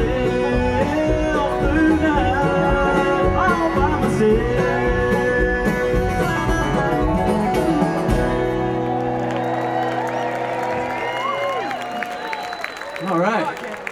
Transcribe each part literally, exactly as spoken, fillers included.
through life all by myself. All right.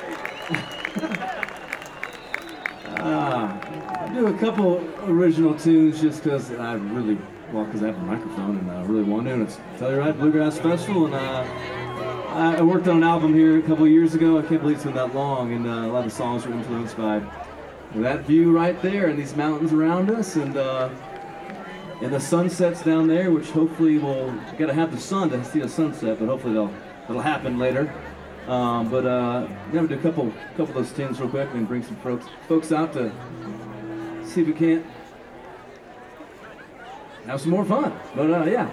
uh, I do a couple original tunes just because I really, well, because I have a microphone and I really want to. And it's Telluride Bluegrass Festival, and uh, I I worked on an album here a couple of years ago. I can't believe it's been that long, and uh, a lot of the songs were influenced by that view right there and these mountains around us, and uh, and the sunsets down there, which hopefully we'll got to have the sun to see a sunset, but hopefully that'll that'll happen later. Um, but uh, we're gonna do a couple couple of those tunes real quick and bring some folks folks out to see if we can't have some more fun. But uh, yeah.